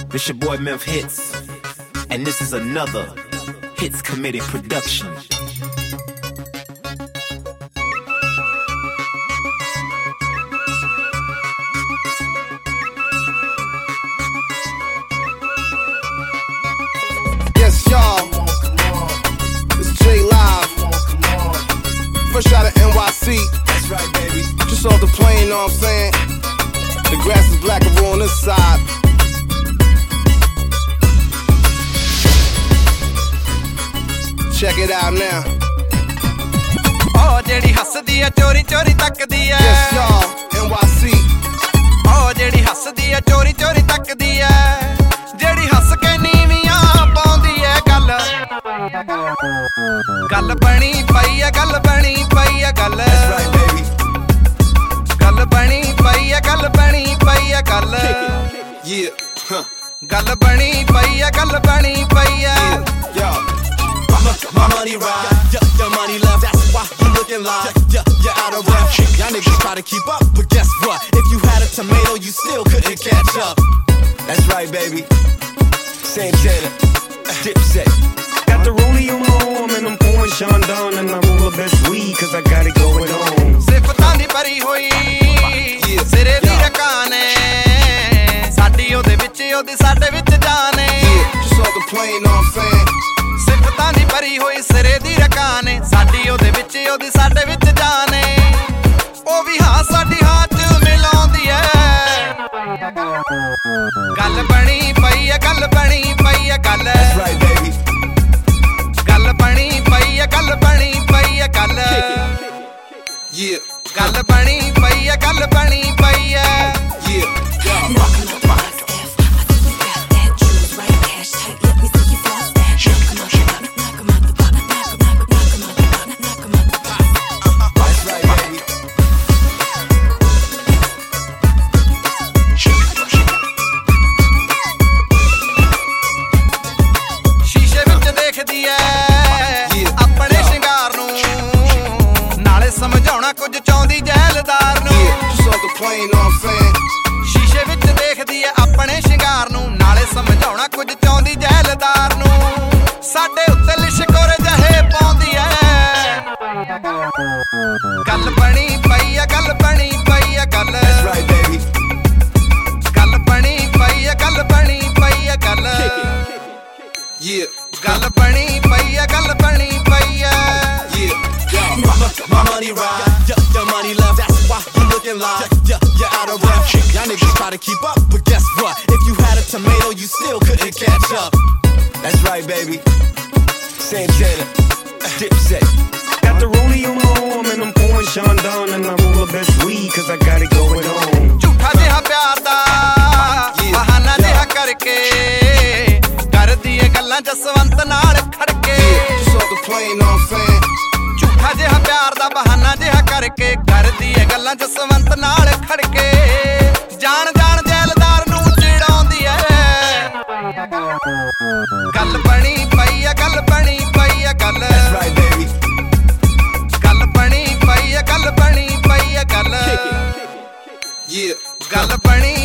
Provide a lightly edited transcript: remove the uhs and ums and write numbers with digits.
This your boy Memph Hits, and this is another Hits Committee production. Yes, y'all. It's J Live. Fresh out of NYC. That's right, baby. Just off the plane, know what I'm saying? The grass is blacker on this side. Check it out now. Oh, ਜਿਹੜੀ ਹੱਸਦੀ ਐ ਚੋਰੀ ਚੋਰੀ ਤੱਕਦੀ ਐ Yes, y'all. NYC. Oh, ਜਿਹੜੀ ਹੱਸਦੀ ਐ ਚੋਰੀ ਚੋਰੀ ਤੱਕਦੀ ਐ ਜਿਹੜੀ ਹੱਸ ਕੇ ਨੀਵੀਆਂ ਪਾਉਂਦੀ ਐ ਗੱਲ ਬਣੀ ਪਈ ਐ ਗੱਲ ਬਣੀ ਪਈ ਐ ਗੱਲ That's right, baby. ਗੱਲ ਬਣੀ ਪਈ ਐ ਗੱਲ ਬਣੀ ਪਈ ਐ ਗੱਲ Yeah. Huh. ਗੱਲ ਬਣੀ ਪਈ ਐ ਗੱਲ ਬਣੀ ਪਈ ਐ Yo. My money ride, your money love, that's why you looking like you're out of breath. Y'all niggas try to keep up, but guess what? If you had a tomato, you still couldn't catch up. That's right, baby. Santana, Dipset. Got the rollie on my arm and I'm pouring Sean down and I'm all the best weed cause I got it going on. ਸਿਫਤਾਂ ਦੀ ਭਰੀ ਹੋਈ ਸਿਰੇ ਦੀ ਰਕਾਨੇ ਸਾਡੀ ਉਹਦੇ ਵਿੱਚ ਉਹਦੀ ਸਾਡੇ ਵਿੱਚ ਜਾਣੇ Yeah. Just off the plane, know what I'm saying? ਸਿਫਤਾਂ ਦੀ ਭਰੀ ਹੋਈ ਸਿਰੇ ਦੀ ਰਕਾਨੇ ਸਾਡੀ ਉਹਦੇ ਵਿੱਚ ਉਹਦੀ ਸਾਡੇ ਵਿੱਚ ਜਾਣੇ ਉਹ ਵੀ ਹਾਂ ਸਾਡੀ ਹਾਂ ਚ ਮਿਲਾਉਂਦੀ ਐ ਗੱਲ ਬਣੀ ਪਈ ਐ ਗੱਲ ਬਣੀ ਪਈ ਐ ਗੱਲ That's right, baby. ਗੱਲ ਬਣੀ ਪਈ ਐ ਗੱਲ ਬਣੀ ਪਈ ਐ ਗੱਲ Yeah. ਗੱਲ ਬਣੀ ਪਈ ਐ ਗੱਲ ਬਣੀ ਪਈ ਐ Yeah. That's right, baby. ਸ਼ੀਸ਼ੇ ਵਿੱਚ ਦੇਖਦੀ ਐ ਆਪਣੇ ਸ਼ਿੰਗਾਰ ਨੂੰ ਨਾਲੇ ਸਮਝਾਉਣਾ ਕੁਝ ਚਾਹੁੰਦੀ ਜੈਲਦਾਰ ਨੂੰ Yeah. Just off the plane, know what I'm saying? ਸ਼ੀਸ਼ੇ ਵਿੱਚ ਦੇਖਦੀ ਐ ਆਪਣੇ ਸ਼ਿੰਗਾਰ ਨੂੰ ਨਾਲੇ ਸਮਝਾਉਣਾ ਕੁਝ ਚਾਹੁੰਦੀ ਜੈਲਦਾਰ ਨੂੰ ਸਾਡੇ ਉੱਤੇ ਲਿਸ਼ਕੋਰੇ ਜਹੇ ਪਾਉਂਦੀ ਐ ਗੱਲ ਬਣੀ ਪਈ ਐ ਗੱਲ ਬਣੀ ਪਈ ਐ ਗੱਲ That's right, baby. ਗੱਲ ਬਣੀ ਪਈ ਐ ਗੱਲ ਬਣੀ ਪਈ ਐ ਗੱਲ Yeah. ਗੱਲ ਬਣੀ ਪਈ ਐ ਗੱਲ ਬਣੀ ਪਈ ਐ Yeah. My money ride, your money love, that's why you looking like you're out of breath. Y'all niggas try to keep up, but guess what? If you had a tomato, you still couldn't catch up. That's right, baby. Santana, Dipset. Got the rollie on my arm and I'm pouring Sean down and I'm all the best weed cause I got it going on. ਝੂਠਾ ਜਿਹਾ ਪਿਆਰ ਦਾ ਬਹਾਨਾ ਜਿਹਾ ਕਰਕੇ ਕਰਦੀ ਏ ਗੱਲਾਂ ਜਸਵੰਤ ਨਾਲ ਖੜਕੇ Just off the plane, know what I'm saying? ਝੂਠਾ ਜਿਹਾ ਪਿਆਰ ਦਾ ਬਹਾਨਾ ਜਿਹਾ ਕਰਕੇ ਕਰਦੀ ਏ ਗੱਲਾਂ ਜਸਵੰਤ ਨਾਲ ਖੜਕੇ ਜਾਣ ਜਾਣ ਜੈਲਦਾਰ ਨੂੰ ਚਿੜਾਉਂਦੀ ਐ ਗੱਲ ਬਣੀ ਪਈ ਐ ਗੱਲ ਬਣੀ ਪਈ ਐ ਗੱਲ That's right, baby. ਗੱਲ ਬਣੀ ਪਈ ਐ ਗੱਲ ਬਣੀ ਪਈ ਐ ਗੱਲ Yeah. ਗੱਲ ਬਣੀ